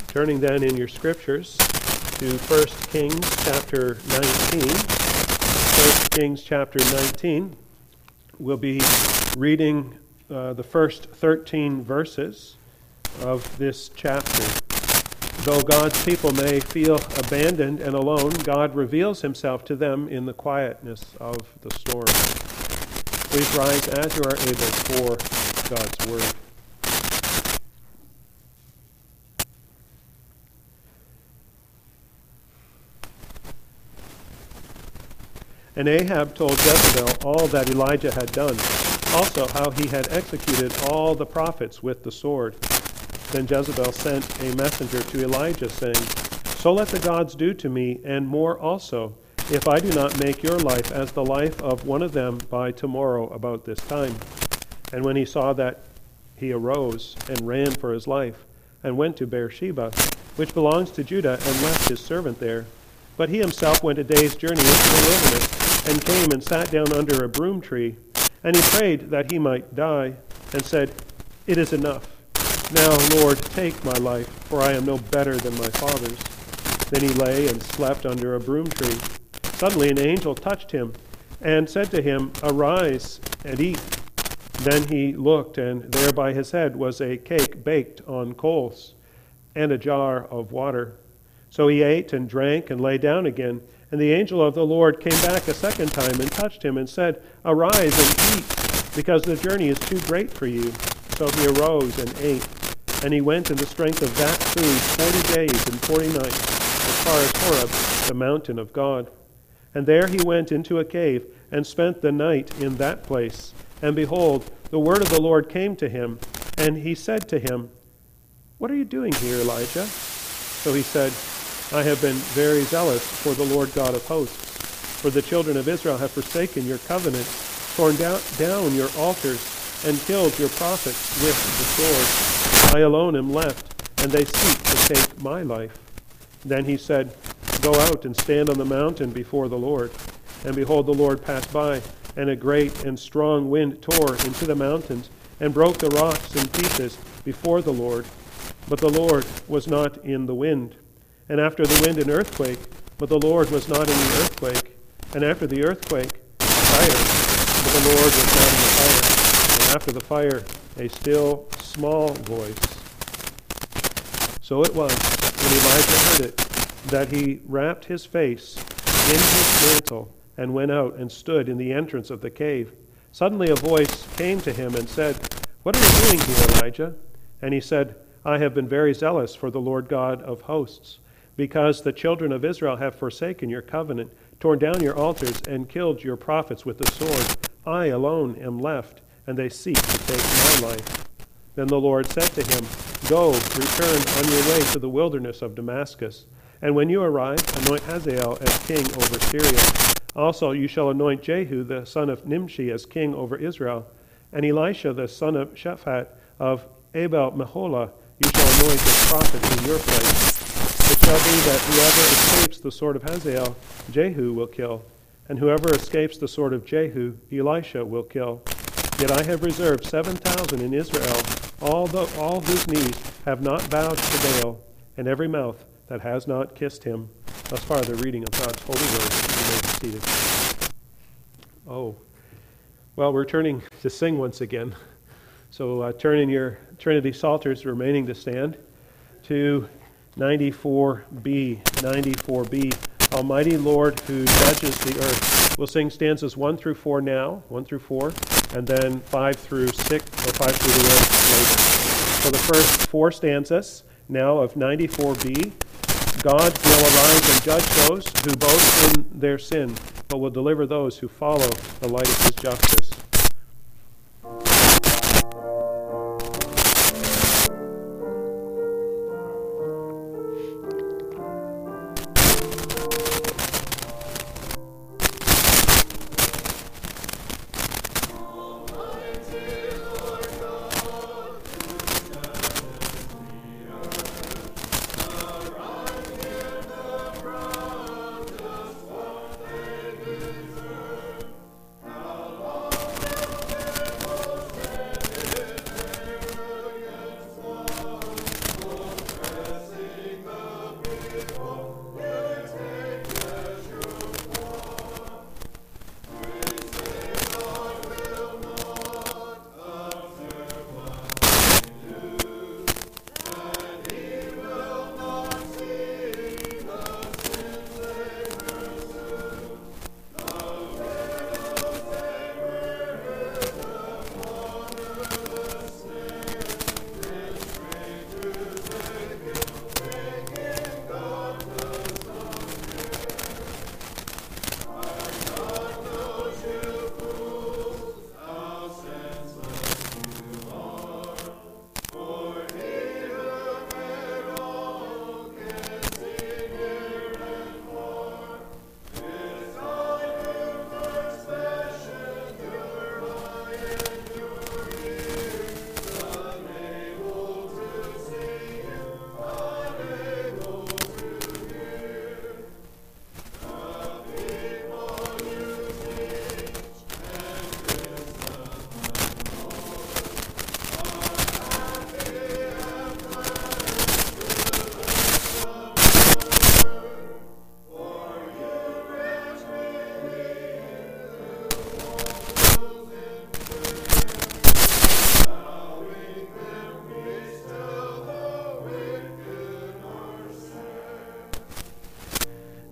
Turning then in your scriptures to 1 Kings chapter 19. 1 Kings chapter 19. We'll be reading the first 13 verses of this chapter. Though God's people may feel abandoned and alone, God reveals himself to them in the quietness of the storm. Please rise as you are able for God's word. And Ahab told Jezebel all that Elijah had done, also how he had executed all the prophets with the sword. Then Jezebel sent a messenger to Elijah, saying, So let the gods do to me, and more also, if I do not make your life as the life of one of them by tomorrow about this time. And when he saw that, he arose and ran for his life, and went to Beersheba, which belongs to Judah, and left his servant there. But he himself went a day's journey into the wilderness, and came and sat down under a broom tree. And he prayed that he might die, and said, It is enough. Now, Lord, take my life, for I am no better than my father's. Then he lay and slept under a broom tree. Suddenly an angel touched him, and said to him, Arise and eat. Then he looked, and there by his head was a cake baked on coals, and a jar of water. So he ate and drank and lay down again. And the angel of the Lord came back a second time and touched him and said, Arise and eat, because the journey is too great for you. So he arose and ate. And he went in the strength of that food 40 days and 40 nights, as far as Horeb, the mountain of God. And there he went into a cave and spent the night in that place. And behold, the word of the Lord came to him, and he said to him, What are you doing here, Elijah? So he said, I have been very zealous for the Lord God of hosts. For the children of Israel have forsaken your covenant, torn down your altars, and killed your prophets with the sword. I alone am left, and they seek to take my life. Then he said, Go out and stand on the mountain before the Lord. And behold, the Lord passed by, and a great and strong wind tore into the mountains, and broke the rocks in pieces before the Lord. But the Lord was not in the wind. And after the wind an earthquake, but the Lord was not in the earthquake. And after the earthquake, fire, but the Lord was not in the fire. And after the fire, a still small voice. So it was, when Elijah heard it, that he wrapped his face in his mantle and went out and stood in the entrance of the cave. Suddenly a voice came to him and said, What are you doing here, Elijah? And he said, I have been very zealous for the Lord God of hosts, because the children of Israel have forsaken your covenant, torn down your altars, and killed your prophets with the sword. I alone am left, and they seek to take my life. Then the Lord said to him, Go, return on your way to the wilderness of Damascus, and when you arrive, anoint Hazael as king over Syria. Also you shall anoint Jehu the son of Nimshi as king over Israel, and Elisha the son of Shaphat of Abel-Meholah you shall anoint as prophet in your place. It shall be that whoever escapes the sword of Hazael, Jehu will kill, and whoever escapes the sword of Jehu, Elisha will kill. Yet I have reserved 7,000 in Israel, all whose knees have not bowed to Baal, and every mouth that has not kissed him. Thus far the reading of God's holy word. You may be seated. Oh, well, we're turning to sing once again. So turn in your Trinity Psalters remaining to stand to 94B. 94B. Almighty Lord who judges the earth. We'll sing stanzas 1 through 4 now, 1 through 4, and then 5 through 6, or 5 through the end later. So the first 4 stanzas now of 94B. God will arise and judge those who boast in their sin, but will deliver those who follow the light of his justice.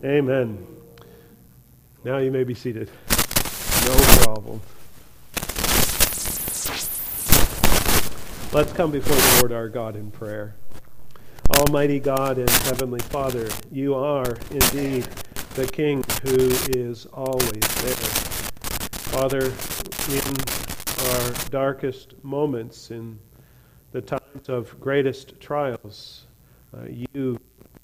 Amen. Now you may be seated. No problem. Let's come before the Lord our God in prayer. Almighty God and Heavenly Father, you are indeed the King who is always there. Father, in our darkest moments, in the times of greatest trials, you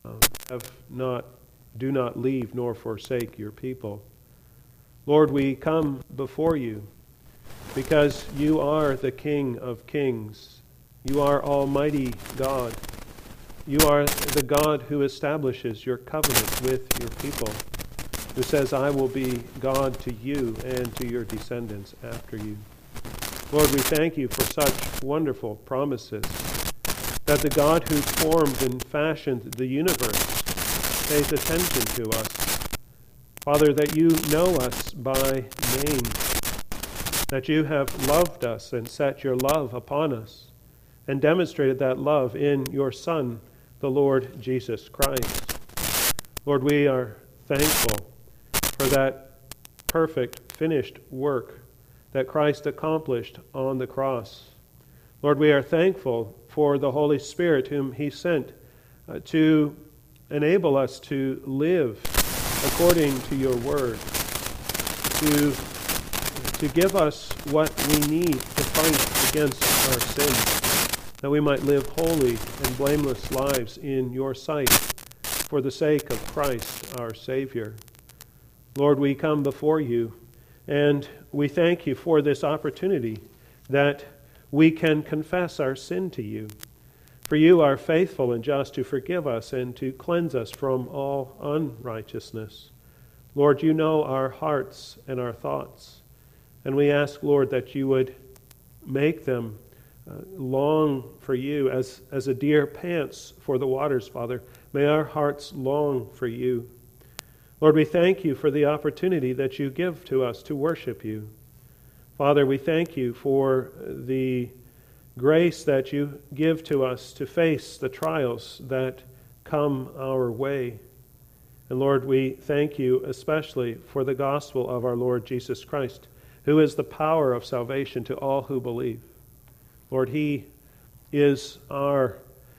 do not leave nor forsake your people. Lord, we come before you because you are the King of kings. You are Almighty God. You are the God who establishes your covenant with your people, who says, I will be God to you and to your descendants after you. Lord, we thank you for such wonderful promises, that the God who formed and fashioned the universe pays attention to us. Father, that you know us by name, that you have loved us and set your love upon us, and demonstrated that love in your Son, the Lord Jesus Christ. Lord, we are thankful for that perfect, finished work that Christ accomplished on the cross. Lord, we are thankful for the Holy Spirit whom he sent to enable us to live according to your word, to give us what we need to fight against our sins, that we might live holy and blameless lives in your sight for the sake of Christ our Savior. Lord, we come before you and we thank you for this opportunity that we can confess our sin to you. For you are faithful and just to forgive us and to cleanse us from all unrighteousness. Lord, you know our hearts and our thoughts. And we ask, Lord, that you would make them long for you as a deer pants for the waters, Father. May our hearts long for you. Lord, we thank you for the opportunity that you give to us to worship you. Father, we thank you for the grace that you give to us to face the trials that come our way. And Lord, we thank you especially for the gospel of our Lord Jesus Christ, who is the power of salvation to all who believe. Lord, he is our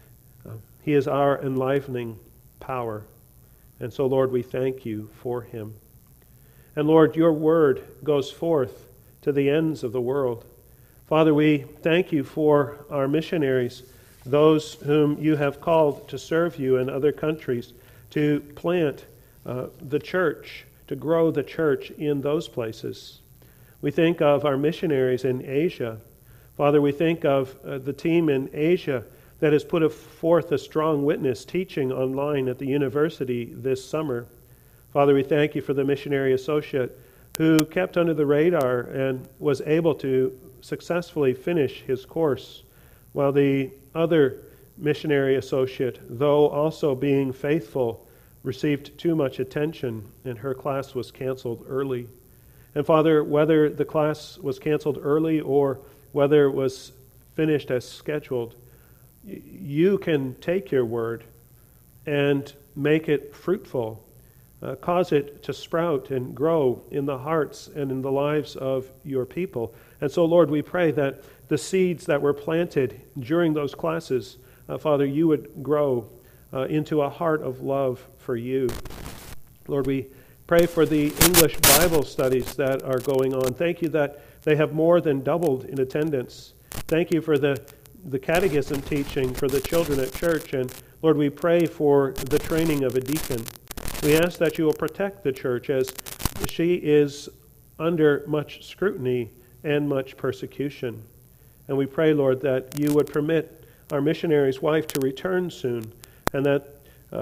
enlivening power. And so, Lord, we thank you for him. And Lord, your word goes forth to the ends of the world. Father, we thank you for our missionaries, those whom you have called to serve you in other countries, to plant the church, to grow the church in those places. We think of our missionaries in Asia. Father, we think of the team in Asia that has put forth a strong witness teaching online at the university this summer. Father, we thank you for the missionary associate who kept under the radar and was able to successfully finish his course, while the other missionary associate, though also being faithful, received too much attention and her class was canceled early. And Father, whether the class was canceled early or whether it was finished as scheduled, you can take your word and make it fruitful, cause it to sprout and grow in the hearts and in the lives of your people. And so, Lord, we pray that the seeds that were planted during those classes, Father, you would grow into a heart of love for you. Lord, we pray for the English Bible studies that are going on. Thank you that they have more than doubled in attendance. Thank you for the catechism teaching for the children at church. And Lord, we pray for the training of a deacon. We ask that you will protect the church as she is under much scrutiny and much persecution. And we pray, Lord, that you would permit our missionary's wife to return soon, and that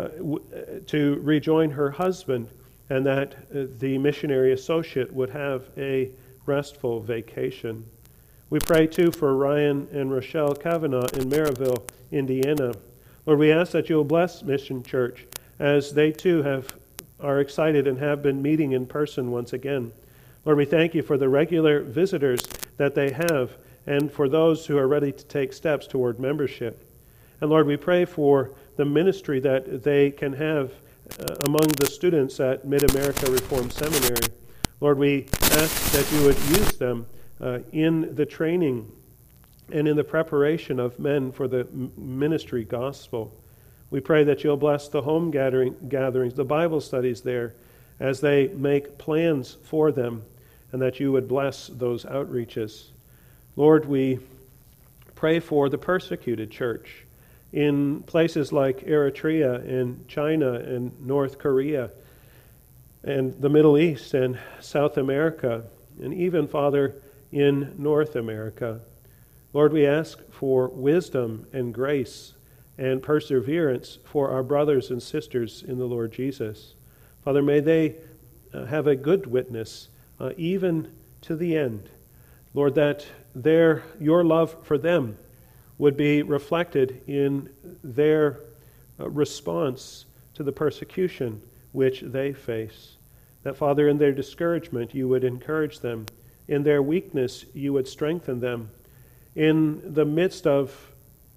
to rejoin her husband, and that the missionary associate would have a restful vacation. We pray, too, for Ryan and Rochelle Kavanaugh in Maryville, Indiana. Lord, we ask that you will bless Mission Church as they, too, are excited and have been meeting in person once again. Lord, we thank you for the regular visitors that they have and for those who are ready to take steps toward membership. And Lord, we pray for the ministry that they can have among the students at Mid-America Reformed Seminary. Lord, we ask that you would use them in the training and in the preparation of men for the ministry gospel. We pray that you'll bless the home gatherings, the Bible studies there, as they make plans for them, and that you would bless those outreaches. Lord, we pray for the persecuted church in places like Eritrea and China and North Korea and the Middle East and South America, and even, Father, in North America. Lord, we ask for wisdom and grace and perseverance for our brothers and sisters in the Lord Jesus. Father, may they have a good witness, even to the end. Lord, that your love for them would be reflected in their response to the persecution which they face. That, Father, in their discouragement, you would encourage them. In their weakness, you would strengthen them. In the midst of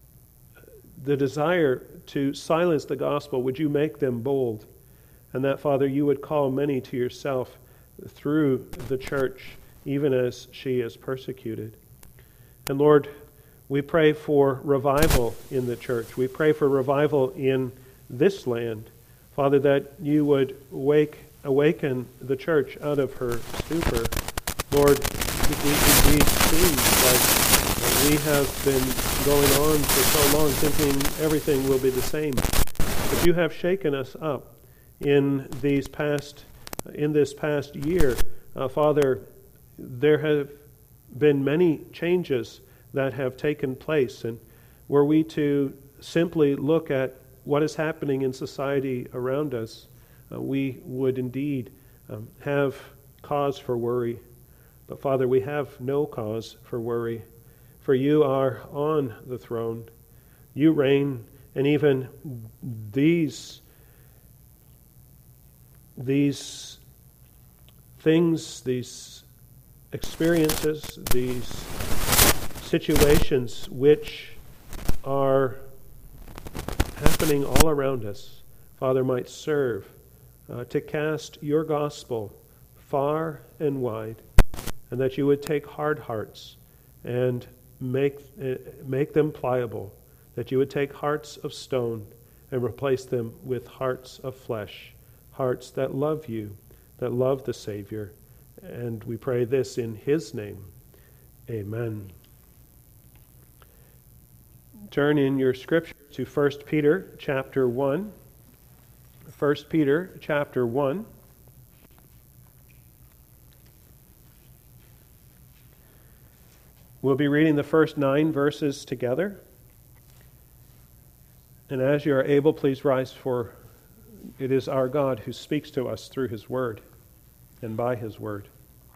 the desire to silence the gospel, would you make them bold? And that, Father, you would call many to yourself through the church, even as she is persecuted. And Lord, we pray for revival in the church. We pray for revival in this land. Father, that you would awaken the church out of her stupor. Lord, it seems like we have been going on for so long thinking everything will be the same. But you have shaken us up in this past year. Father, there have been many changes that have taken place, and were we to simply look at what is happening in society around us, we would indeed have cause for worry. But Father, we have no cause for worry, for you are on the throne. You reign, and even these things, these experiences, these situations which are happening all around us, Father, might serve to cast your gospel far and wide, and that you would take hard hearts and make them pliable, that you would take hearts of stone and replace them with hearts of flesh, hearts that love you, that love the Savior. And we pray this in his name. Amen. Turn in your scripture to 1 Peter chapter 1. 1 Peter chapter 1. We'll be reading the first 9 verses together. And as you are able, please rise, for it is our God who speaks to us through his word and by his word.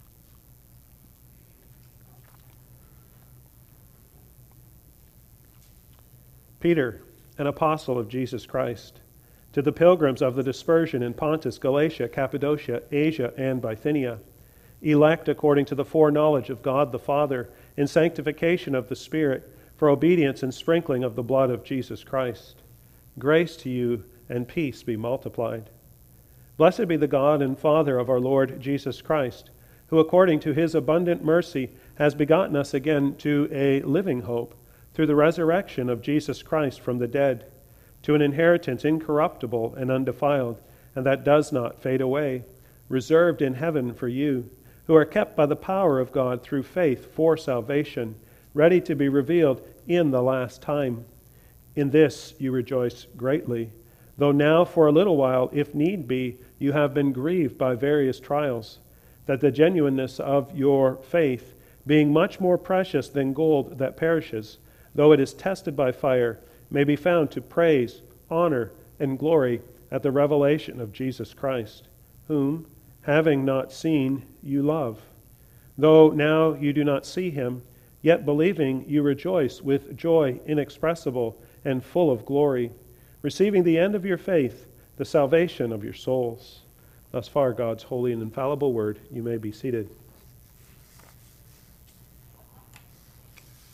Peter, an apostle of Jesus Christ, to the pilgrims of the dispersion in Pontus, Galatia, Cappadocia, Asia, and Bithynia, elect according to the foreknowledge of God the Father, in sanctification of the Spirit, for obedience and sprinkling of the blood of Jesus Christ. Grace to you and peace be multiplied. Blessed be the God and Father of our Lord Jesus Christ, who according to his abundant mercy has begotten us again to a living hope, through the resurrection of Jesus Christ from the dead, to an inheritance incorruptible and undefiled, and that does not fade away, reserved in heaven for you, who are kept by the power of God through faith for salvation, ready to be revealed in the last time. In this you rejoice greatly, though now for a little while, if need be, you have been grieved by various trials, that the genuineness of your faith, being much more precious than gold that perishes, though it is tested by fire, may be found to praise, honor, and glory at the revelation of Jesus Christ, whom, having not seen, you love. Though now you do not see him, yet believing you rejoice with joy inexpressible and full of glory, receiving the end of your faith, the salvation of your souls. Thus far, God's holy and infallible word. You may be seated.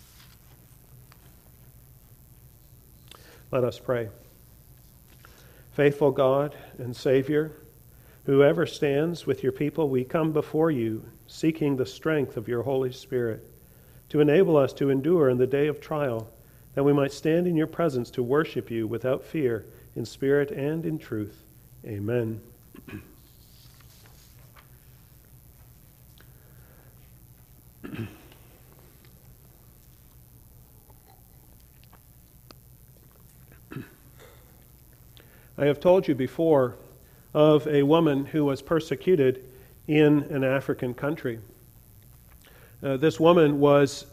Let us pray. Faithful God and Savior, whoever stands with your people, we come before you, seeking the strength of your Holy Spirit to enable us to endure in the day of trial, that we might stand in your presence to worship you without fear, in spirit and in truth. Amen. I have told you before of a woman who was persecuted in an African country. This woman was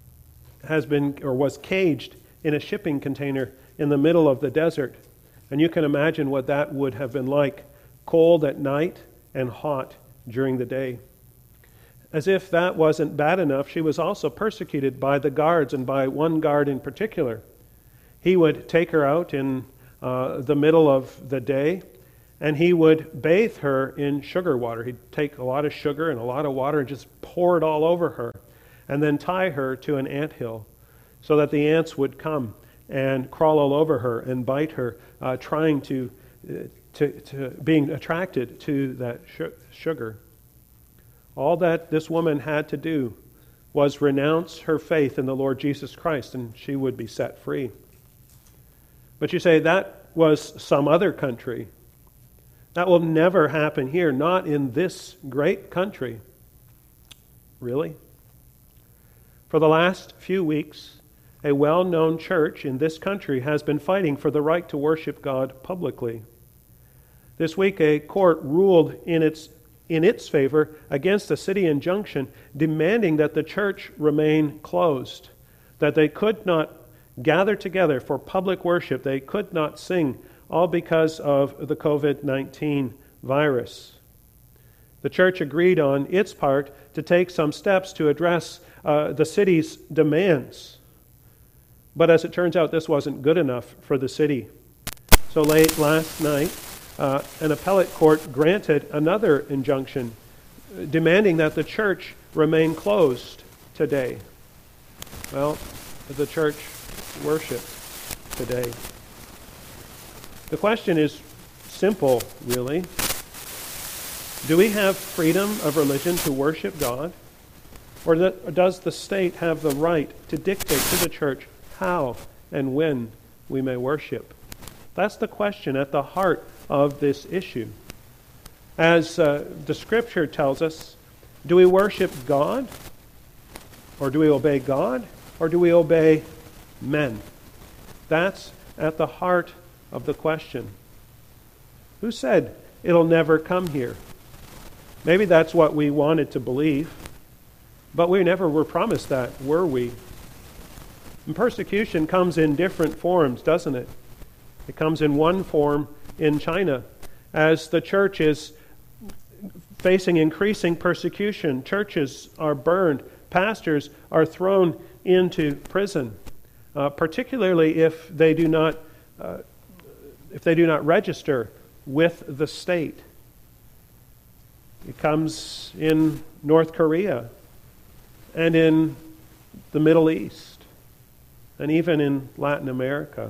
caged in a shipping container in the middle of the desert. And you can imagine what that would have been like, cold at night and hot during the day. As if that wasn't bad enough, she was also persecuted by the guards, and by one guard in particular. He would take her out in the middle of the day, and he would bathe her in sugar water. He'd take a lot of sugar and a lot of water and just pour it all over her, and then tie her to an anthill so that the ants would come and crawl all over her and bite her, trying to being attracted to that sugar. All that this woman had to do was renounce her faith in the Lord Jesus Christ, and she would be set free. But you say, that was some other country. That will never happen here, not in this great country. Really? For the last few weeks, a well-known church in this country has been fighting for the right to worship God publicly. This week, a court ruled in its favor against a city injunction demanding that the church remain closed, that they could not gather together for public worship, they could not sing, all because of the COVID-19 virus. The church agreed on its part to take some steps to address the city's demands. But as it turns out, this wasn't good enough for the city. So late last night, an appellate court granted another injunction demanding that the church remain closed today. Well, the church worshiped today. The question is simple, really. Do we have freedom of religion to worship God? Or does the state have the right to dictate to the church how and when we may worship? That's the question at the heart of this issue. As the Scripture tells us, do we worship God? Or do we obey God? Or do we obey men? That's at the heart of the question. Who said it'll never come here? Maybe that's what we wanted to believe, but we never were promised that, were we? And persecution comes in different forms, doesn't it? It comes in one form in China, as the church is facing increasing persecution. Churches are burned. Pastors are thrown into prison, particularly if they do not register with the state. It comes in North Korea and in the Middle East and even in Latin America.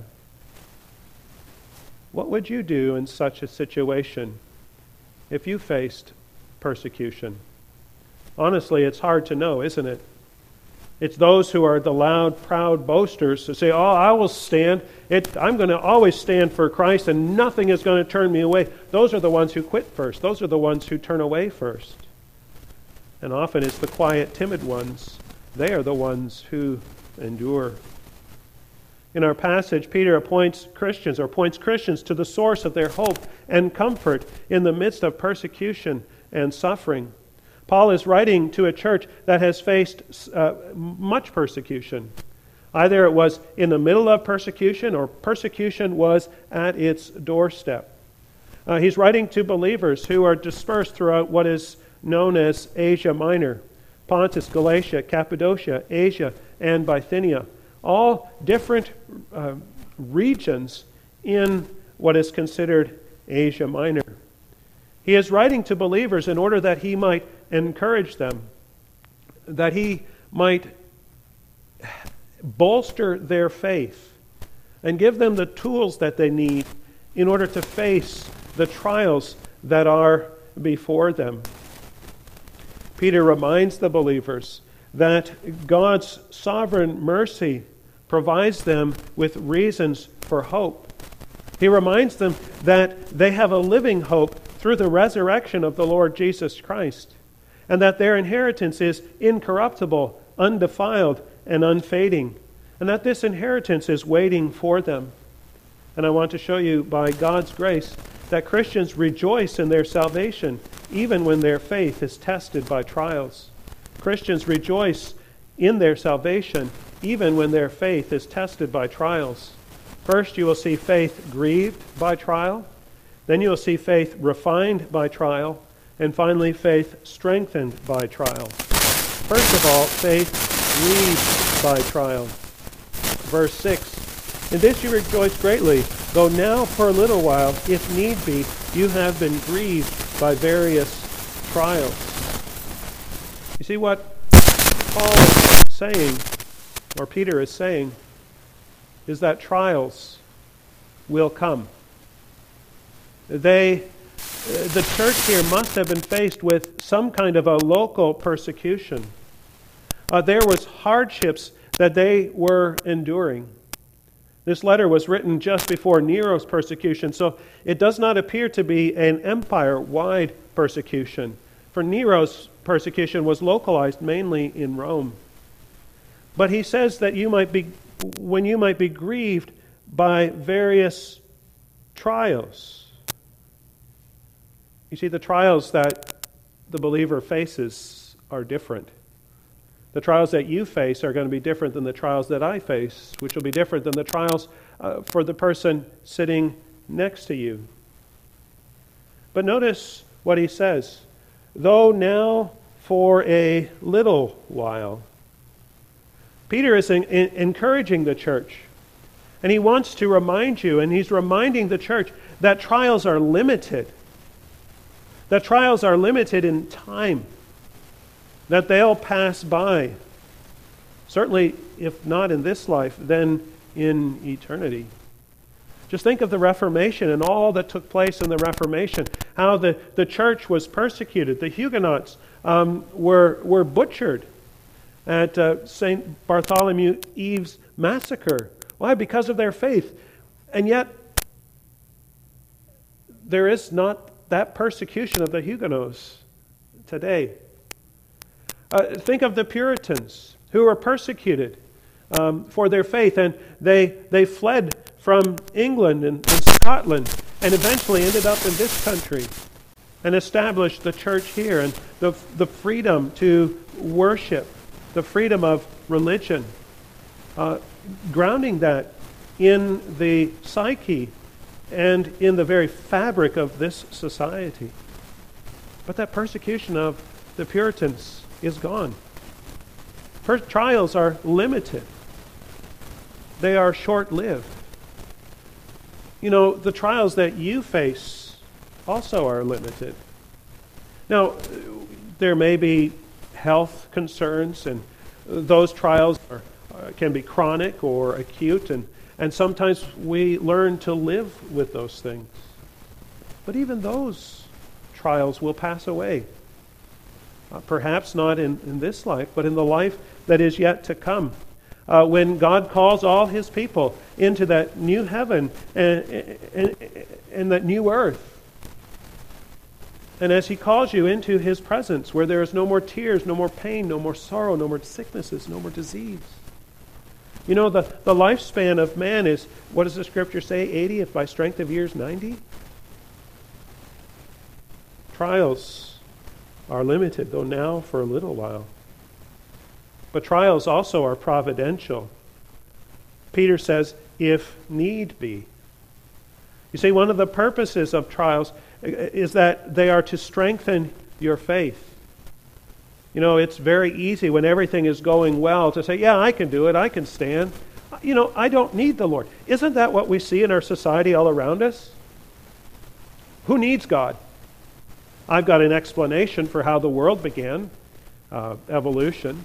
What would you do in such a situation if you faced persecution? Honestly, it's hard to know, isn't it? It's those who are the loud, proud boasters who say, oh, I will stand. I'm going to always stand for Christ and nothing is going to turn me away. Those are the ones who quit first. Those are the ones who turn away first. And often it's the quiet, timid ones. They are the ones who endure. In our passage, Peter points Christians to the source of their hope and comfort in the midst of persecution and suffering. Paul is writing to a church that has faced much persecution. Either it was in the middle of persecution or persecution was at its doorstep. He's writing to believers who are dispersed throughout what is known as Asia Minor, Pontus, Galatia, Cappadocia, Asia, and Bithynia. All different regions in what is considered Asia Minor. He is writing to believers in order that he might encourage them, that he might bolster their faith and give them the tools that they need in order to face the trials that are before them. Peter reminds the believers that God's sovereign mercy provides them with reasons for hope. He reminds them that they have a living hope through the resurrection of the Lord Jesus Christ, and that their inheritance is incorruptible, undefiled, and unfading, and that this inheritance is waiting for them. And I want to show you by God's grace that Christians rejoice in their salvation even when their faith is tested by trials. Christians rejoice in their salvation even when their faith is tested by trials. First, you will see faith grieved by trial. Then you will see faith refined by trial. And finally, faith strengthened by trial. First of all, faith grieved by trial. Verse 6, "In this you rejoice greatly, though now for a little while, if need be, you have been grieved by various trials." You see what Paul is saying, or Peter is saying, is that trials will come. The church here must have been faced with some kind of a local persecution. There was hardships that they were enduring. This letter was written just before Nero's persecution, so it does not appear to be an empire-wide persecution, for Nero's persecution was localized mainly in Rome. But he says that you might be grieved by various trials. You see, the trials that the believer faces are different. The trials that you face are going to be different than the trials that I face, which will be different than the trials for the person sitting next to you. But notice what he says. Though now for a little while. Peter is encouraging the church. And he wants to remind you, and he's reminding the church, that trials are limited. That trials are limited in time. That they'll pass by. Certainly, if not in this life, then in eternity. Just think of the Reformation and all that took place in the Reformation. How the church was persecuted. The Huguenots were butchered at St. Bartholomew Eve's massacre. Why? Because of their faith. And yet, there is not that persecution of the Huguenots today. Think of the Puritans who were persecuted for their faith, and they fled from England and Scotland and eventually ended up in this country and established the church here, and the freedom to worship, the freedom of religion, grounding that in the psyche and in the very fabric of this society. But that persecution of the Puritans is gone. First, trials are limited. They are short-lived. You know, the trials that you face also are limited. Now, there may be health concerns, and those trials can be chronic or acute, and sometimes we learn to live with those things. But even those trials will pass away. Perhaps not in this life, but in the life that is yet to come. When God calls all His people into that new heaven and that new earth. And as He calls you into His presence, where there is no more tears, no more pain, no more sorrow, no more sicknesses, no more disease. You know, the lifespan of man is, what does the Scripture say, 80, if by strength of years 90? Trials are limited, though now for a little while. But trials also are providential. Peter says, if need be. You see, one of the purposes of trials is that they are to strengthen your faith. You know, it's very easy when everything is going well to say, yeah, I can do it, I can stand. You know, I don't need the Lord. Isn't that what we see in our society all around us? Who needs God? I've got an explanation for how the world began, evolution.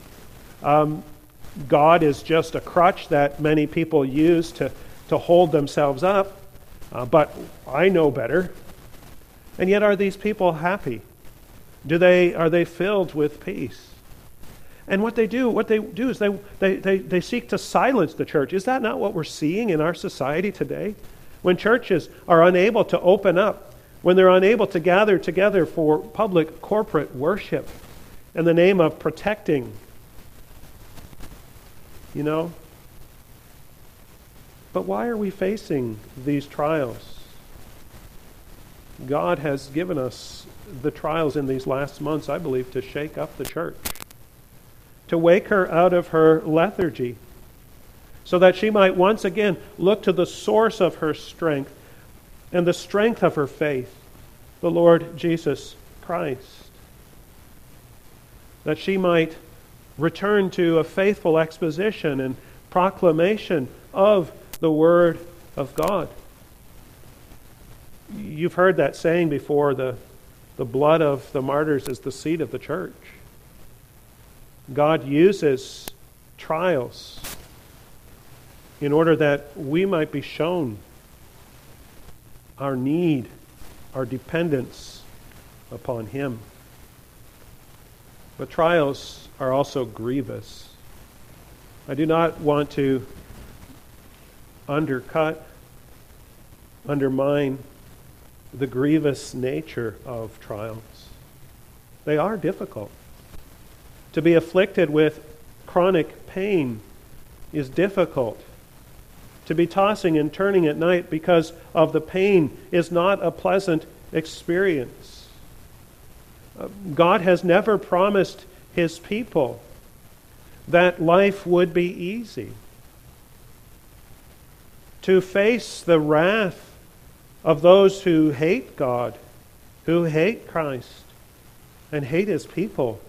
God is just a crutch that many people use to hold themselves up. but I know better. And yet are these people happy? Are they filled with peace? And what they do is they seek to silence the church. Is that not what we're seeing in our society today? When churches are unable to open up, when they're unable to gather together for public corporate worship in the name of protecting, But why are we facing these trials? God has given us the trials in these last months, I believe, to shake up the church, to wake her out of her lethargy, so that she might once again look to the source of her strength and the strength of her faith, the Lord Jesus Christ. That she might return to a faithful exposition and proclamation of the Word of God. You've heard that saying before, the blood of the martyrs is the seed of the church. God uses trials in order that we might be shown our need, our dependence upon Him. But trials are also grievous. I do not want to undermine the grievous nature of trials. They are difficult. To be afflicted with chronic pain is difficult. To be tossing and turning at night because of the pain is not a pleasant experience. God has never promised His people that life would be easy. To face the wrath of those who hate God, who hate Christ, and hate His people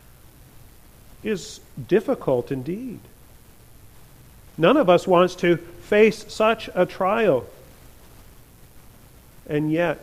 is difficult indeed. None of us wants to face such a trial. And yet,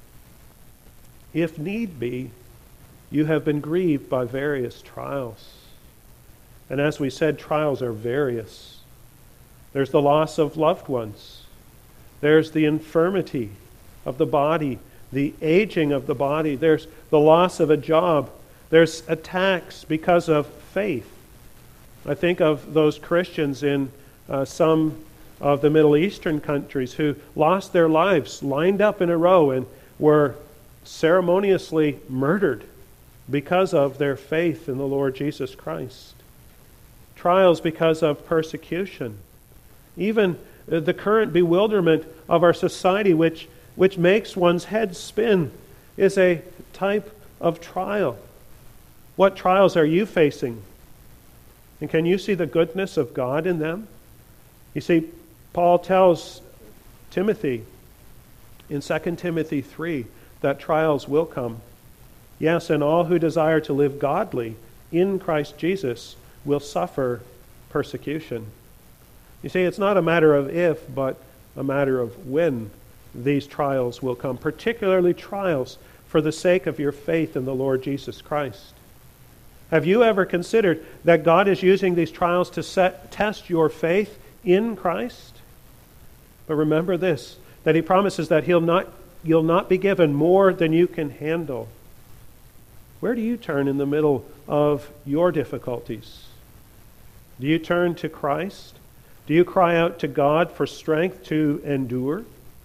if need be, you have been grieved by various trials. And as we said, trials are various. There's the loss of loved ones. There's the infirmity of the body, the aging of the body. There's the loss of a job. There's attacks because of faith. I think of those Christians in some of the Middle Eastern countries who lost their lives lined up in a row and were ceremoniously murdered because of their faith in the Lord Jesus Christ. Trials because of persecution. Even the current bewilderment of our society, which makes one's head spin, is a type of trial. What trials are you facing? And can you see the goodness of God in them? You see, Paul tells Timothy in 2 Timothy 3 that trials will come. Yes, and all who desire to live godly in Christ Jesus will suffer persecution. You see, it's not a matter of if, but a matter of when these trials will come, particularly trials for the sake of your faith in the Lord Jesus Christ. Have you ever considered that God is using these trials to test your faith in Christ? But remember this, that He promises that you'll not be given more than you can handle. Where do you turn in the middle of your difficulties? Do you turn to Christ? Do you cry out to God for strength to endure?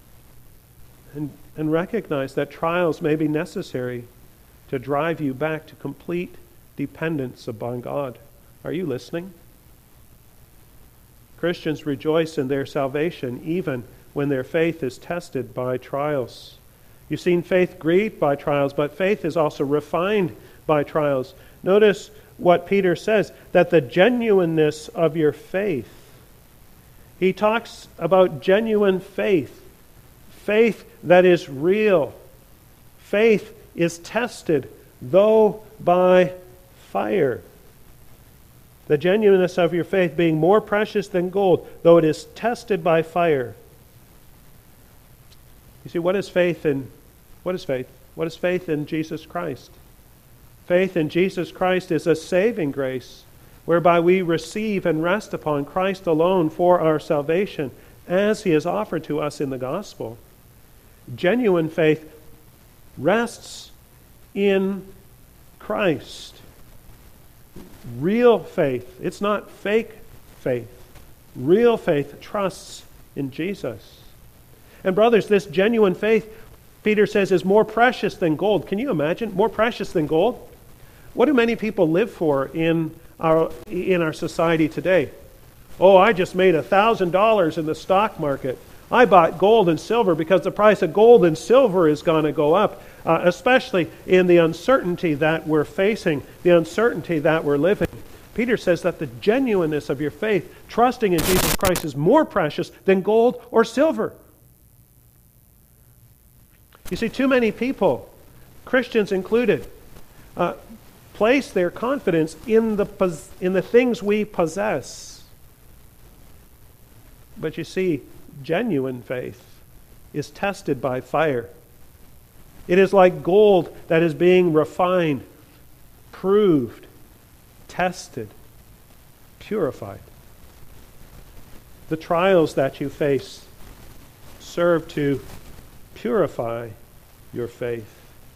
And recognize that trials may be necessary to drive you back to complete dependence upon God. Are you listening? Christians rejoice in their salvation even when their faith is tested by trials. You've seen faith grieved by trials, but faith is also refined by trials. Notice what Peter says, that the genuineness of your faith. He talks about genuine faith. Faith that is real. Faith is tested, though by fire. The genuineness of your faith being more precious than gold, though it is tested by fire. You see, what is faith in Jesus Christ? Faith in Jesus Christ is a saving grace whereby we receive and rest upon Christ alone for our salvation. as He has offered to us in the gospel. Genuine faith rests in Christ. Real faith. It's not fake faith. Real faith trusts in Jesus. And brothers, this genuine faith, Peter says, is more precious than gold. Can you imagine? More precious than gold? What do many people live for in our society today? Oh, I just made $1,000 in the stock market. I bought gold and silver because the price of gold and silver is going to go up, especially in the uncertainty that we're facing, the uncertainty that we're living. Peter says that the genuineness of your faith, trusting in Jesus Christ, is more precious than gold or silver. You see, too many people, Christians included, place their confidence in the things we possess. But you see, genuine faith is tested by fire. It is like gold that is being refined, proved, tested, purified. The trials that you face serve to purify your faith.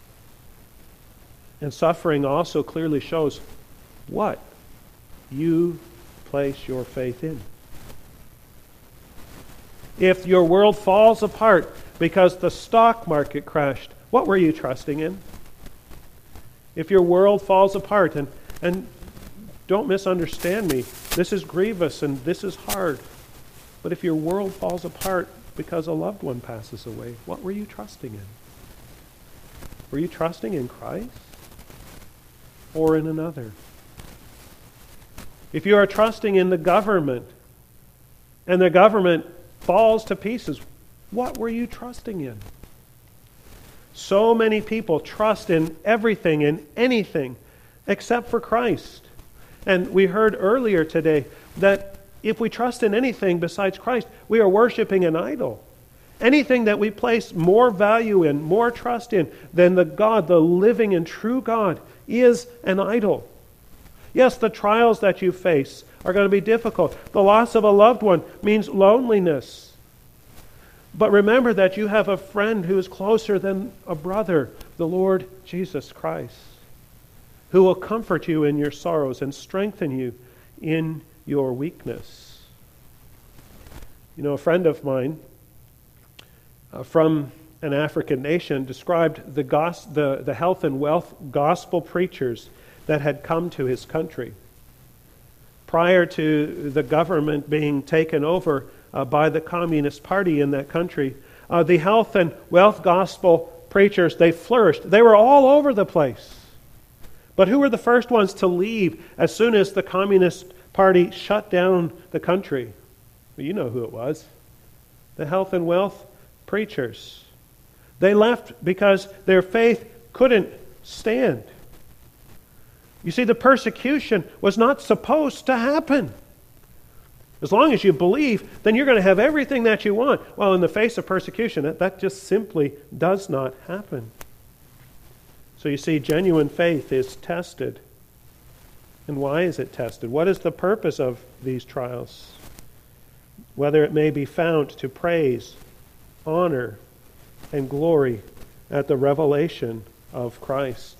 And suffering also clearly shows what you place your faith in. If your world falls apart because the stock market crashed, what were you trusting in? If your world falls apart, and don't misunderstand me, this is grievous and this is hard. But if your world falls apart because a loved one passes away, what were you trusting in? Were you trusting in Christ or in another? If you are trusting in the government and the government falls to pieces, what were you trusting in? So many people trust in everything and anything except for Christ. And we heard earlier today that if we trust in anything besides Christ, we are worshiping an idol. Anything that we place more value in, more trust in than the God, the living and true God, is an idol. Yes, the trials that you face are going to be difficult. The loss of a loved one means loneliness. But remember that you have a friend who is closer than a brother, the Lord Jesus Christ, who will comfort you in your sorrows and strengthen you in your weakness. You know, a friend of mine from an African nation described the health and wealth gospel preachers that had come to his country. Prior to the government being taken over by the Communist Party in that country, the health and wealth gospel preachers, they flourished. They were all over the place. But who were the first ones to leave as soon as the Communist Party shut down the country? Well, you know who it was. The health and wealth preachers. They left because their faith couldn't stand. You see, the persecution was not supposed to happen. As long as you believe, then you're going to have everything that you want. Well, in the face of persecution, that just simply does not happen. So you see, genuine faith is tested. And why is it tested? What is the purpose of these trials? Whether it may be found to praise, honor, and glory at the revelation of Christ.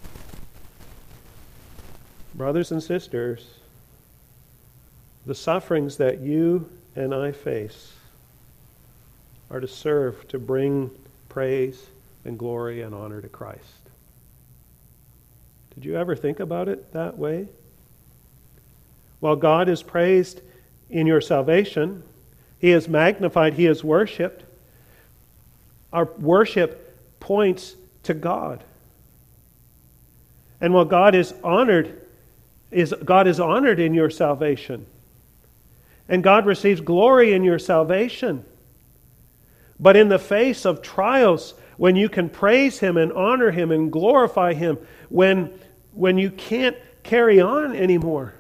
Brothers and sisters, the sufferings that you and I face are to serve to bring praise and glory and honor to Christ. Did you ever think about it that way? While God is praised in your salvation, He is magnified, He is worshipped. Our worship points to God. And while God is honored in your salvation. And God receives glory in your salvation. But in the face of trials, when you can praise Him and honor Him and glorify Him, when you can't carry on anymore,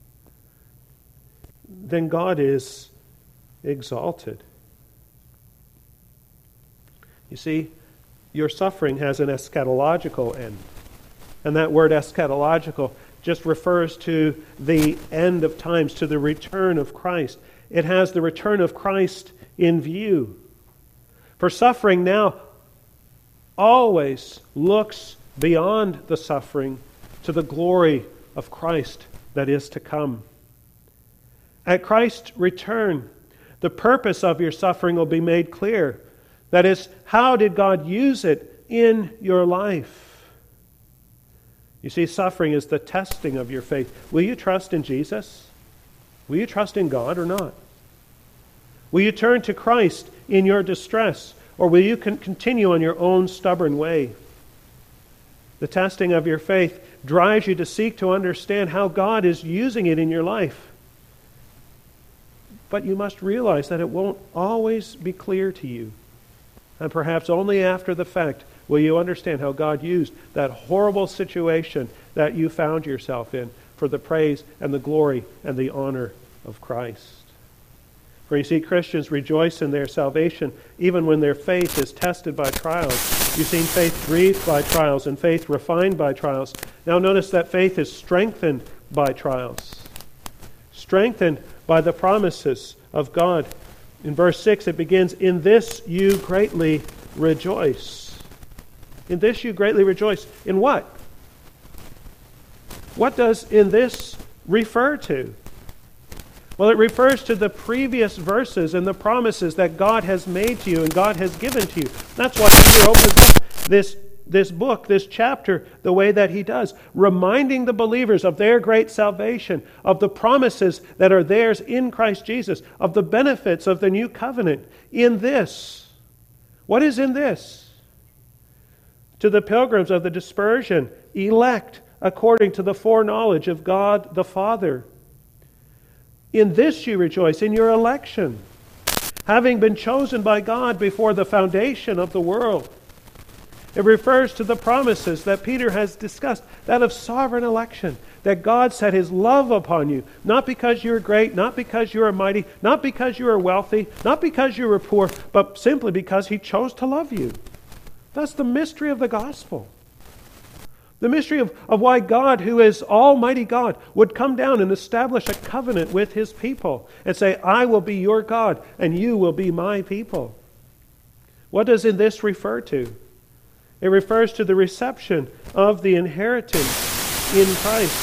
then God is exalted. You see, your suffering has an eschatological end. And that word eschatological just refers to the end of times, to the return of Christ. It has the return of Christ in view. For suffering now always looks beyond the suffering to the glory of Christ that is to come. At Christ's return, the purpose of your suffering will be made clear. That is, how did God use it in your life? You see, suffering is the testing of your faith. Will you trust in Jesus? Will you trust in God or not? Will you turn to Christ in your distress, or will you continue on your own stubborn way? The testing of your faith drives you to seek to understand how God is using it in your life. But you must realize that it won't always be clear to you. And perhaps only after the fact will you understand how God used that horrible situation that you found yourself in for the praise and the glory and the honor of Christ. For you see, Christians rejoice in their salvation even when their faith is tested by trials. You've seen faith grieved by trials and faith refined by trials. Now notice that faith is strengthened by trials. Strengthened by the promises of God. In verse 6 it begins, "In this you greatly rejoice." In this you greatly rejoice. In what? What does "in this" refer to? Well, it refers to the previous verses and the promises that God has made to you and God has given to you. That's why Peter opens up this book, this chapter, the way that he does, reminding the believers of their great salvation, of the promises that are theirs in Christ Jesus, of the benefits of the new covenant. In this. What is in this? To the pilgrims of the dispersion, elect according to the foreknowledge of God the Father. In this you rejoice, in your election, having been chosen by God before the foundation of the world. It refers to the promises that Peter has discussed, that of sovereign election, that God set His love upon you, not because you are great, not because you are mighty, not because you are wealthy, not because you are poor, but simply because He chose to love you. That's the mystery of the gospel. The mystery of why God, who is Almighty God, would come down and establish a covenant with His people and say, "I will be your God and you will be my people." What does "in this" refer to? It refers to the reception of the inheritance in Christ.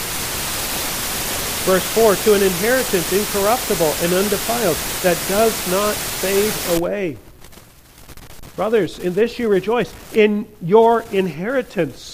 Verse 4, "To an inheritance incorruptible and undefiled, that does not fade away." Brothers, in this you rejoice, in your inheritance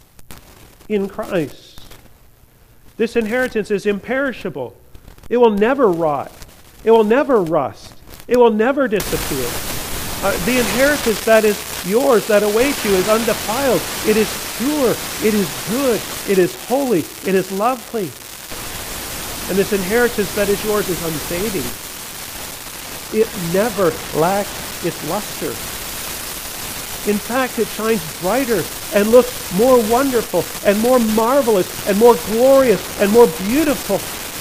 in Christ. This inheritance is imperishable. It will never rot. It will never rust. It will never disappear. The inheritance that is yours, that awaits you, is undefiled. It is pure. It is good. It is holy. It is lovely. And this inheritance that is yours is unfading. It never lacks its luster. In fact, it shines brighter and looks more wonderful and more marvelous and more glorious and more beautiful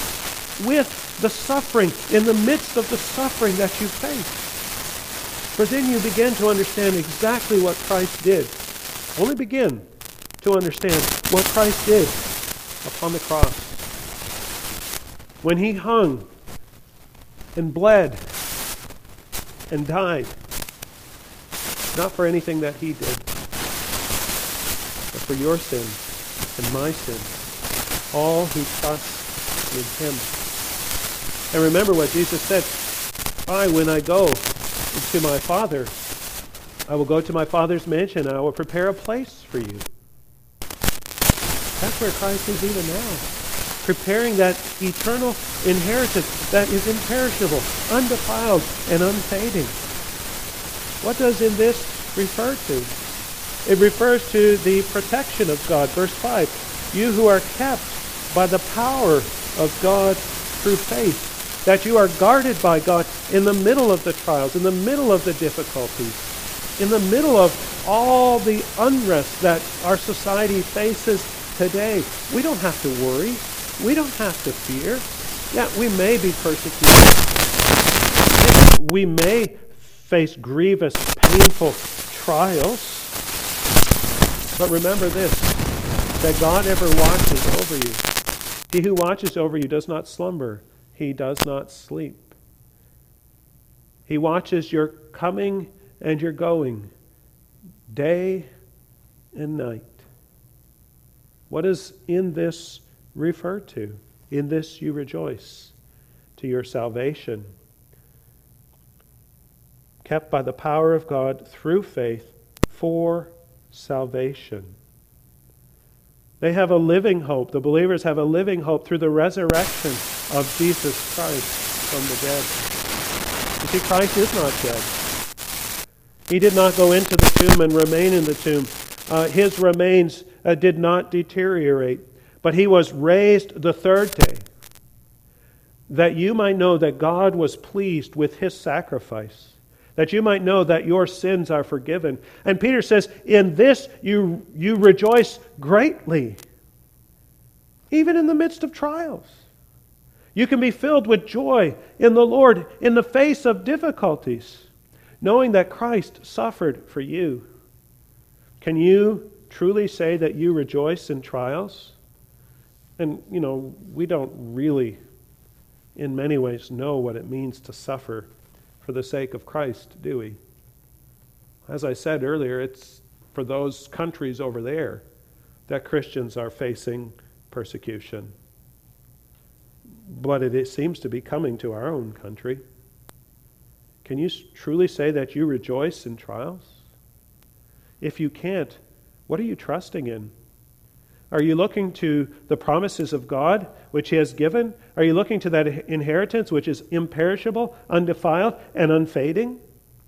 with the suffering, in the midst of the suffering that you face. For then you begin to understand exactly what Christ did. Only begin to understand what Christ did upon the cross. When He hung and bled and died, not for anything that He did, but for your sin and my sin, all who trust in Him. And remember what Jesus said, when I go to my Father, I will go to my Father's mansion and I will prepare a place for you. That's where Christ is even now, preparing that eternal inheritance that is imperishable, undefiled, and unfading. What does "in this" refer to? It refers to the protection of God. Verse 5, "You who are kept by the power of God through faith," that you are guarded by God in the middle of the trials, in the middle of the difficulties, in the middle of all the unrest that our society faces today. We don't have to worry. We don't have to fear. Yeah, we may be persecuted. We may face grievous, painful trials. But remember this, that God ever watches over you. He who watches over you does not slumber. He does not sleep. He watches your coming and your going, day and night. What does in this refer to? In this you rejoice, to your salvation, kept by the power of God through faith for salvation. They have a living hope. The believers have a living hope through the resurrection of Jesus Christ from the dead. You see, Christ is not dead. He did not go into the tomb and remain in the tomb. His remains did not deteriorate, but he was raised the third day, that you might know that God was pleased with his sacrifice, that you might know that your sins are forgiven. And Peter says, in this you rejoice greatly, even in the midst of trials. You can be filled with joy in the Lord in the face of difficulties, knowing that Christ suffered for you. Can you truly say that you rejoice in trials? And, we don't really, in many ways, know what it means to suffer for the sake of Christ, do we? As I said earlier, it's for those countries over there that Christians are facing persecution. But it seems to be coming to our own country. Can you truly say that you rejoice in trials? If you can't, what are you trusting in? Are you looking to the promises of God, which he has given? Are you looking to that inheritance, which is imperishable, undefiled, and unfading?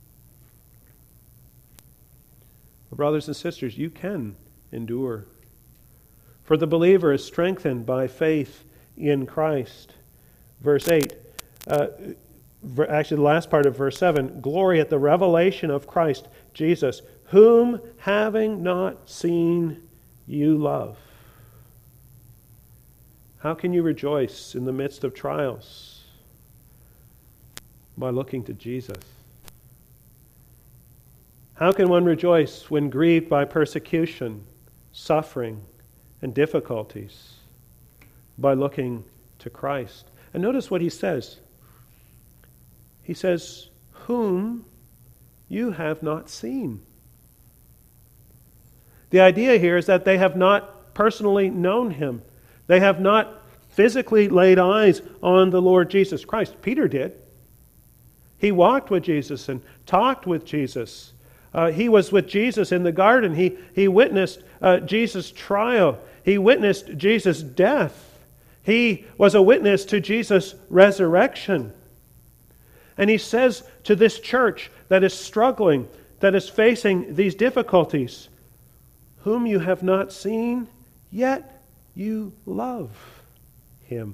Brothers and sisters, you can endure. For the believer is strengthened by faith in Christ. Verse 8, actually the last part of verse 7, glory at the revelation of Christ Jesus, whom having not seen you love. How can you rejoice in the midst of trials? By looking to Jesus. How can one rejoice when grieved by persecution, suffering, and difficulties? By looking to Christ. And notice what he says. He says, whom you have not seen. The idea here is that they have not personally known him. They have not physically laid eyes on the Lord Jesus Christ. Peter did. He walked with Jesus and talked with Jesus. He was with Jesus in the garden. He witnessed Jesus' trial. He witnessed Jesus' death. He was a witness to Jesus' resurrection. And he says to this church that is struggling, that is facing these difficulties, whom you have not seen, yet you love him.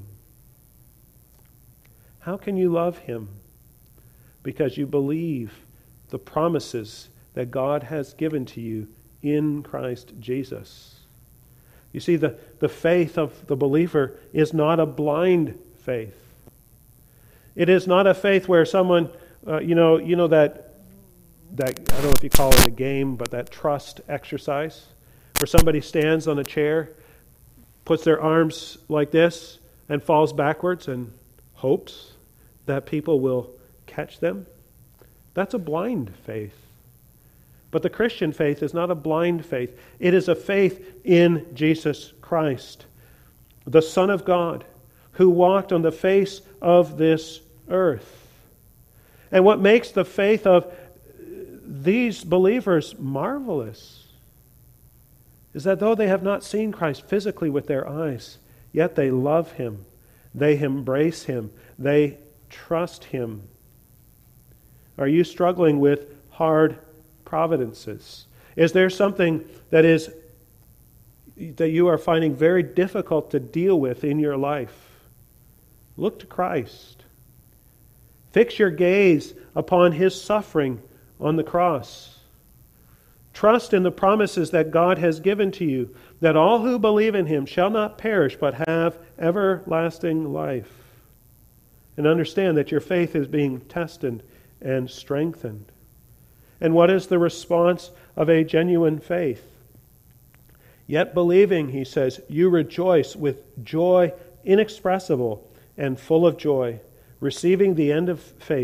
How can you love him? Because you believe the promises that God has given to you in Christ Jesus. You see, the faith of the believer is not a blind faith. It is not a faith where someone, that I don't know if you call it a game, but that trust exercise, where somebody stands on a chair, puts their arms like this, and falls backwards and hopes that people will catch them. That's a blind faith. But the Christian faith is not a blind faith. It is a faith in Jesus Christ, the Son of God, who walked on the face of this earth. And what makes the faith of these believers marvelous is that though they have not seen Christ physically with their eyes, yet they love him, they embrace him, they trust him. Are you struggling with hard providences? Is there something that you are finding very difficult to deal with in your life? Look to Christ. Fix your gaze upon his suffering on the cross. Trust in the promises that God has given to you, that all who believe in him shall not perish but have everlasting life. And understand that your faith is being tested and strengthened. And what is the response of a genuine faith? Yet believing, he says, you rejoice with joy inexpressible and full of joy, receiving the end of faith,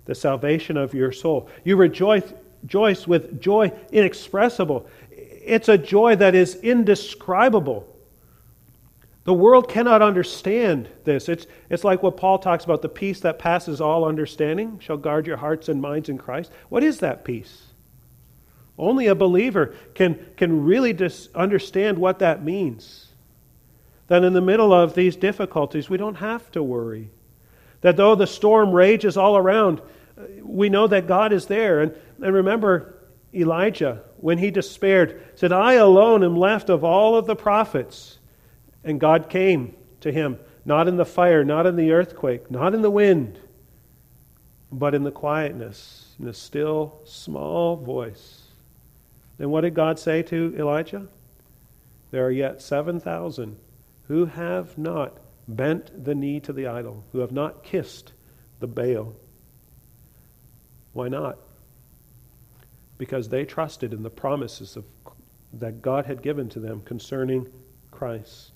the salvation of your soul. You rejoice with joy inexpressible. It's a joy that is indescribable. The world cannot understand this. It's like what Paul talks about, the peace that passes all understanding shall guard your hearts and minds in Christ. What is that peace? Only a believer can really understand what that means. That in the middle of these difficulties, we don't have to worry. That though the storm rages all around, we know that God is there. And remember Elijah, when he despaired, said, I alone am left of all of the prophets. And God came to him, not in the fire, not in the earthquake, not in the wind, but in the quietness, in a still, small voice. And what did God say to Elijah? There are yet 7,000 who have not bent the knee to the idol, who have not kissed the Baal. Why not? Because they trusted in the promises that God had given to them concerning Christ.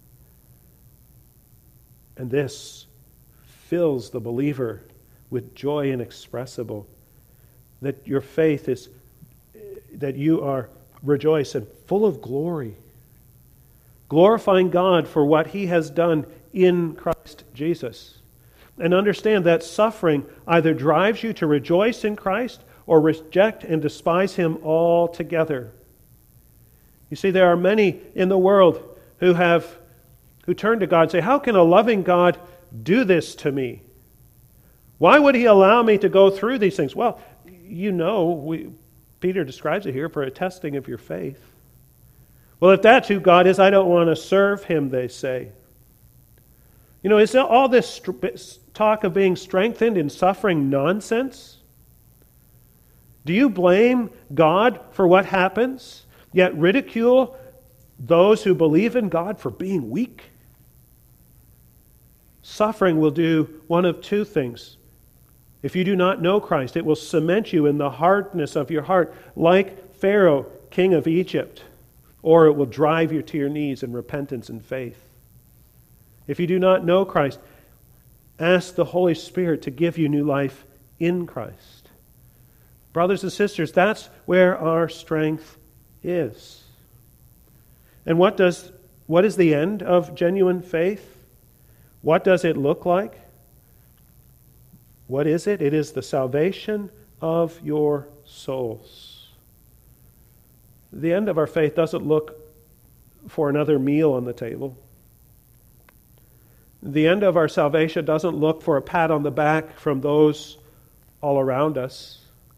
And this fills the believer with joy inexpressible, that your faith is, that you are rejoiced and full of glory, glorifying God for what He has done in Christ Jesus. And understand that suffering either drives you to rejoice in Christ or reject and despise Him altogether. You see, there are many in the world who turn to God and say, how can a loving God do this to me? Why would He allow me to go through these things? Well, Peter describes it here for a testing of your faith. Well, if that's who God is, I don't want to serve Him, they say. Is all this talk of being strengthened in suffering nonsense? Do you blame God for what happens, yet ridicule those who believe in God for being weak? Suffering will do one of two things. If you do not know Christ, it will cement you in the hardness of your heart, like Pharaoh, king of Egypt, or it will drive you to your knees in repentance and faith. If you do not know Christ, ask the Holy Spirit to give you new life in Christ. Brothers and sisters, that's where our strength is. And what is the end of genuine faith? What does it look like? What is it? It is the salvation of your souls. The end of our faith doesn't look for another meal on the table. The end of our salvation doesn't look for a pat on the back from those all around us.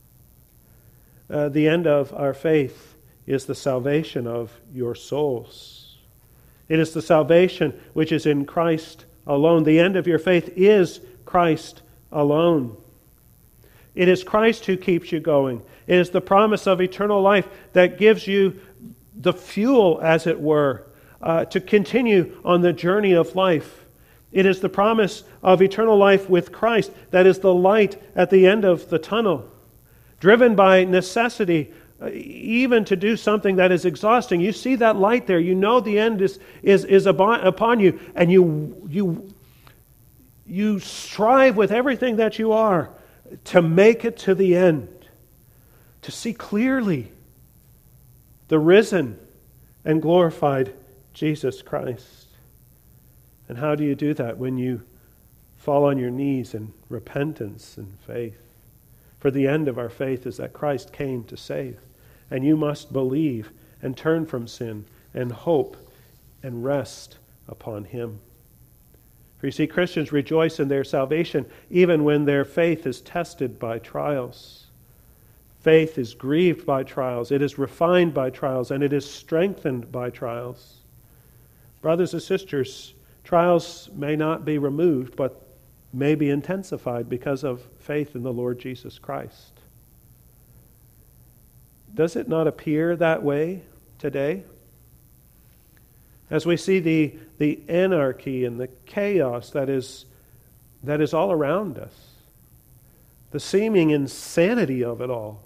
The end of our faith is the salvation of your souls. It is the salvation which is in Christ alone. The end of your faith is Christ alone. It is Christ who keeps you going. It is the promise of eternal life that gives you the fuel, as it were, to continue on the journey of life. It is the promise of eternal life with Christ that is the light at the end of the tunnel. Driven by necessity, even to do something that is exhausting. You see that light there. You know the end is upon you. And you strive with everything that you are to make it to the end. To see clearly the risen and glorified Jesus Christ. And how do you do that? When you fall on your knees in repentance and faith. For the end of our faith is that Christ came to save. And you must believe and turn from sin and hope and rest upon Him. For you see, Christians rejoice in their salvation even when their faith is tested by trials. Faith is grieved by trials. It is refined by trials. And it is strengthened by trials. Brothers and sisters, trials may not be removed, but may be intensified because of faith in the Lord Jesus Christ. Does it not appear that way today? As we see the anarchy and the chaos that is all around us, the seeming insanity of it all.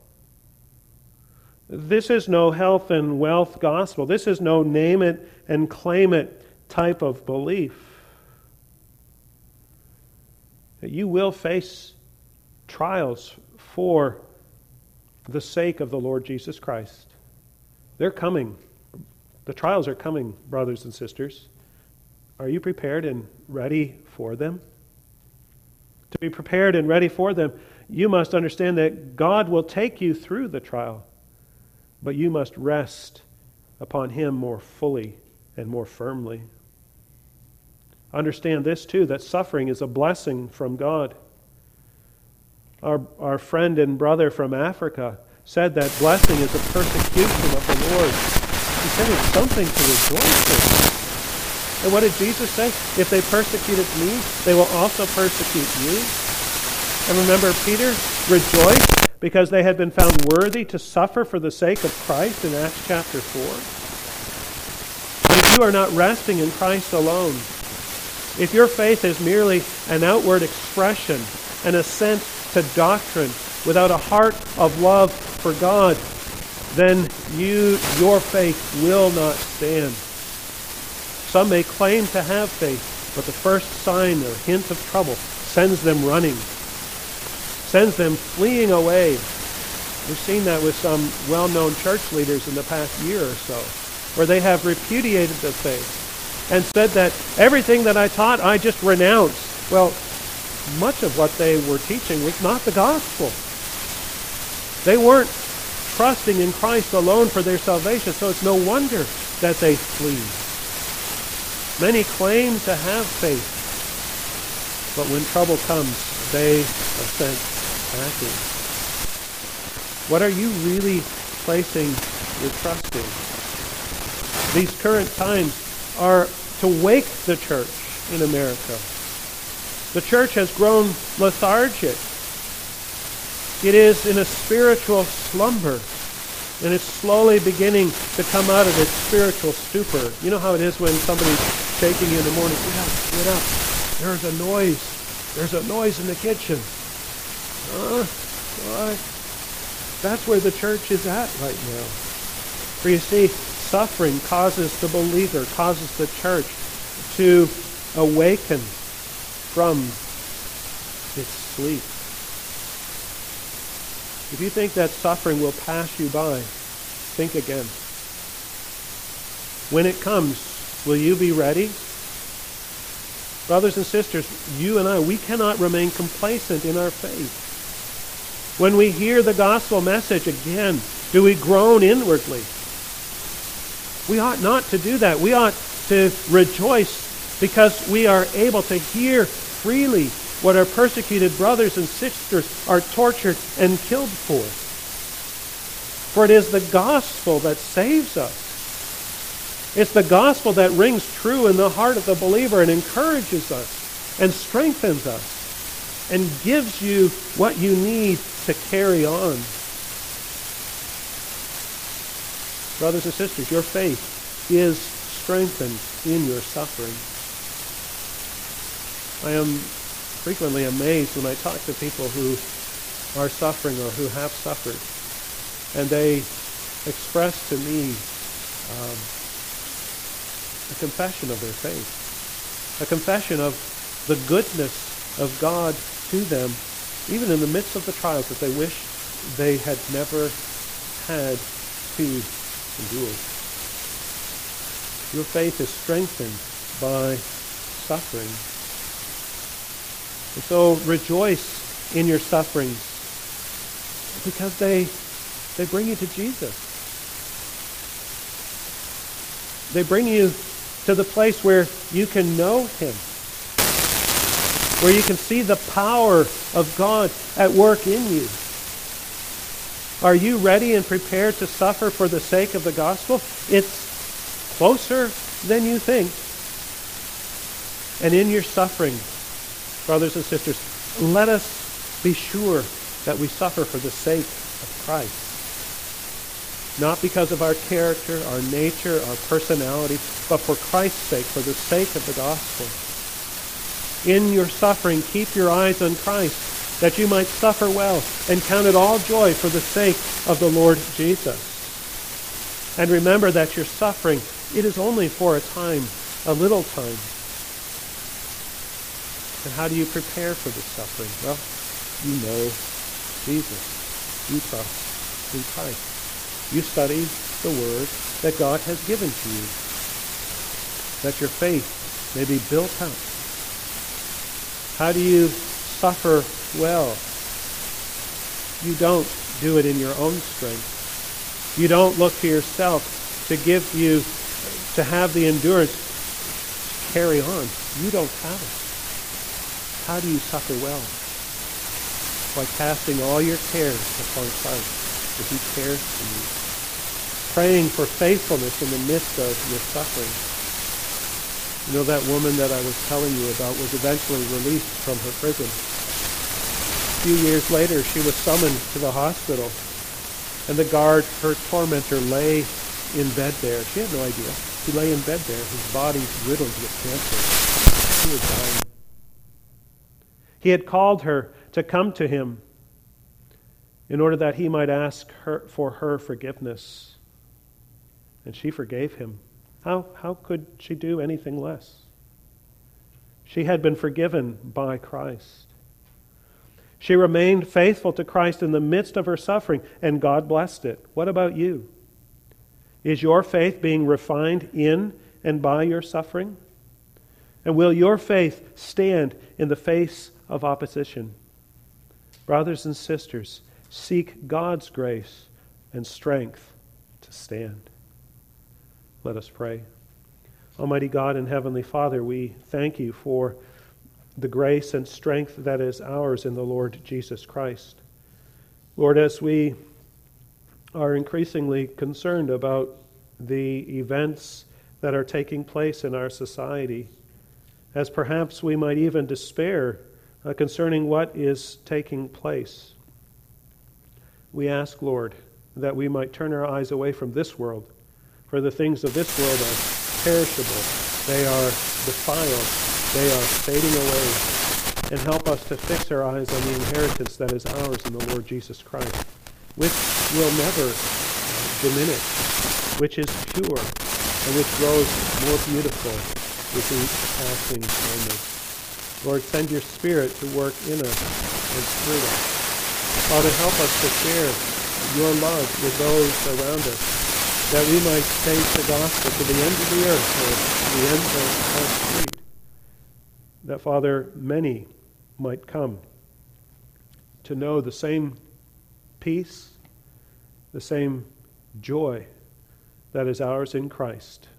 This is no health and wealth gospel. This is no name it and claim it type of belief. You will face trials for the sake of the Lord Jesus Christ. They're coming. The trials are coming, brothers and sisters. Are you prepared and ready for them? To be prepared and ready for them, you must understand that God will take you through the trial, but you must rest upon Him more fully and more firmly. Understand this too, that suffering is a blessing from God. Our friend and brother from Africa said that blessing is a persecution of the Lord. He said it's something to rejoice in. And what did Jesus say? If they persecuted me, they will also persecute you. And remember Peter rejoiced because they had been found worthy to suffer for the sake of Christ in Acts chapter 4. But if you are not resting in Christ alone, if your faith is merely an outward expression, an assent to doctrine, without a heart of love for God, then your faith will not stand. Some may claim to have faith, but the first sign or hint of trouble sends them running, sends them fleeing away. We've seen that with some well-known church leaders in the past year or so, where they have repudiated the faith and said that everything that I taught, I just renounced. Well, much of what they were teaching was not the gospel. They weren't trusting in Christ alone for their salvation, so it's no wonder that they flee. Many claim to have faith, but when trouble comes, they are sent packing. What are you really placing your trust in? These current times are to wake the church in America. The church has grown lethargic. It is in a spiritual slumber, and it's slowly beginning to come out of its spiritual stupor. You know how it is when somebody's shaking you in the morning, get up, get up. There's a noise. There's a noise in the kitchen. What? That's where the church is at right now. For you see, suffering causes the believer, causes the church to awaken from its sleep. If you think that suffering will pass you by, think again. When it comes, will you be ready? Brothers and sisters, you and I, we cannot remain complacent in our faith. When we hear the gospel message again, do we groan inwardly? We ought not to do that. We ought to rejoice because we are able to hear freely what our persecuted brothers and sisters are tortured and killed for. For it is the gospel that saves us. It's the gospel that rings true in the heart of the believer and encourages us and strengthens us and gives you what you need to carry on. Brothers and sisters, your faith is strengthened in your suffering. I am frequently amazed when I talk to people who are suffering or who have suffered, and they express to me a confession of their faith, a confession of the goodness of God to them, even in the midst of the trials that they wish they had never had to endure. Your faith is strengthened by suffering. And so rejoice in your sufferings because they bring you to Jesus. They bring you to the place where you can know Him, where you can see the power of God at work in you. Are you ready and prepared to suffer for the sake of the gospel? It's closer than you think. And in your suffering, brothers and sisters, let us be sure that we suffer for the sake of Christ. Not because of our character, our nature, our personality, but for Christ's sake, for the sake of the gospel. In your suffering, keep your eyes on Christ, that you might suffer well and count it all joy for the sake of the Lord Jesus. And remember that your suffering, it is only for a time, a little time. And how do you prepare for the suffering? Well, You know Jesus. You trust in Christ. You study the Word that God has given to you, that your faith may be built up. How do you suffer well? You don't do it in your own strength. You don't look to yourself to have the endurance to carry on. You don't have it. How do you suffer well? By casting all your cares upon Christ, for He cares for you. Praying for faithfulness in the midst of your suffering. You know, that woman that I was telling you about was eventually released from her prison. A few years later, she was summoned to the hospital, and the guard, her tormentor, lay in bed there. She had no idea. He lay in bed there, his body riddled with cancer. He was dying. He had called her to come to him in order that he might ask her for her forgiveness. And she forgave him. How could she do anything less? She had been forgiven by Christ. She remained faithful to Christ in the midst of her suffering, and God blessed it. What about you? Is your faith being refined in and by your suffering? And will your faith stand in the face of opposition? Brothers and sisters, seek God's grace and strength to stand. Let us pray. Almighty God and Heavenly Father, we thank you for the grace and strength that is ours in the Lord Jesus Christ. Lord, as we are increasingly concerned about the events that are taking place in our society, as perhaps we might even despair concerning what is taking place, we ask, Lord, that we might turn our eyes away from this world, for the things of this world are perishable, they are defiled, they are fading away, and help us to fix our eyes on the inheritance that is ours in the Lord Jesus Christ, which will never diminish, which is pure, and which grows more beautiful with each passing moment. Lord, send your Spirit to work in us and through us. Father, help us to share your love with those around us, that we might take the gospel to the end of the earth, or the end of our street. That, Father, many might come to know the same peace, the same joy that is ours in Christ.